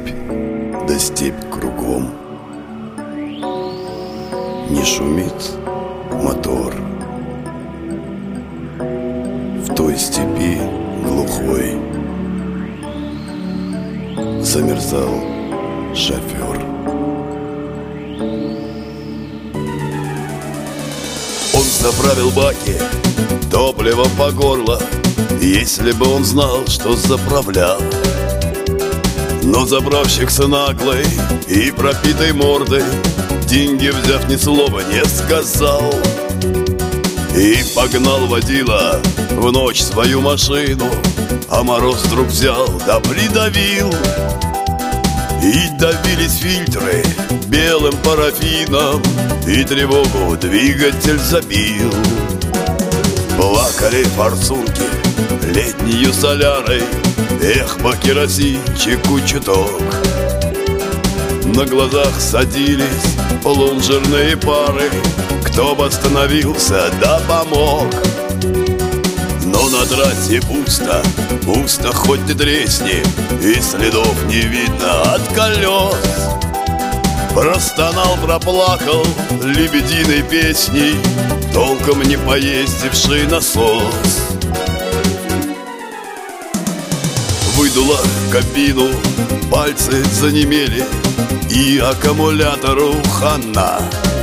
степь, да степь кругом. Не шумит мотор в той степи глухой. Замерзал шофер. Он заправил баки топливом по горло, если бы он знал, что заправлял. Но заправщик-то наглый и пропитой мордой, деньги взяв, ни слова не сказал. И погнал водила в ночь свою машину, а мороз вдруг взял да придавил. И давились фильтры белым парафином, и тревогу двигатель забил. Плакали форсунки летнею солярой, эх, по керосинчику чуток. На глазах садились лунжерные пары, кто бы остановился да помог. Но на трассе пусто, пусто хоть ты тресни, и следов не видно от колес. Простонал, проплакал лебединой песней толком не поездивший насос. Выдуло кабину, пальцы занемели, и аккумулятору хана.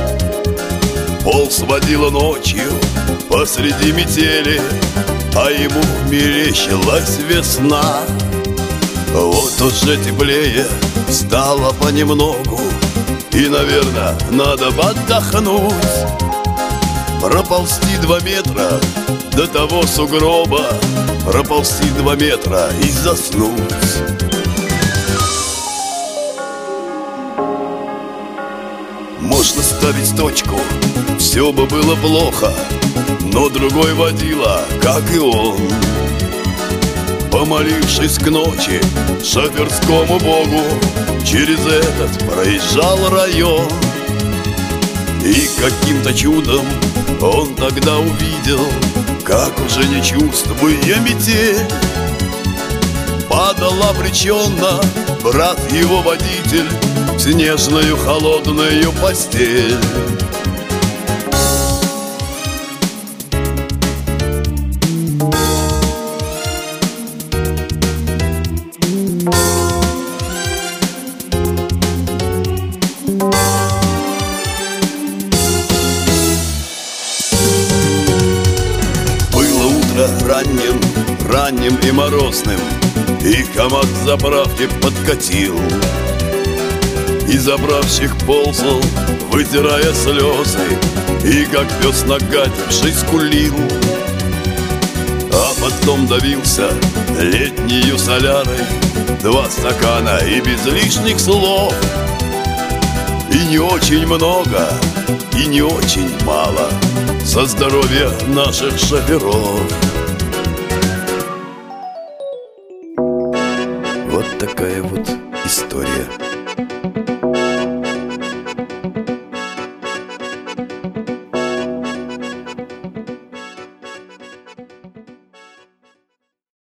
Полз водила ночью посреди метели, а ему мерещилась весна. Вот уже теплее стало понемногу, и, наверное, надо бы отдохнуть. Проползти 2 метра до того сугроба, проползти 2 метра и заснуть. Можно ставить точку, все бы было плохо, но другой водила, как и он, помолившись к ночи шоферскому богу, через этот проезжал район. И каким-то чудом он тогда увидел, как уже не чувствуя метель, падал обреченно брат его водитель в снежную холодную постель. Ранним, ранним и морозным, и КамАЗ к заправке подкатил. И заправщик ползал, вытирая слезы, и как пес нагадивший скулил. А потом давился летнею солярой, 2 стакана и без лишних слов. И не очень много, и не очень мало за здоровье наших шоферов. Вот такая вот история.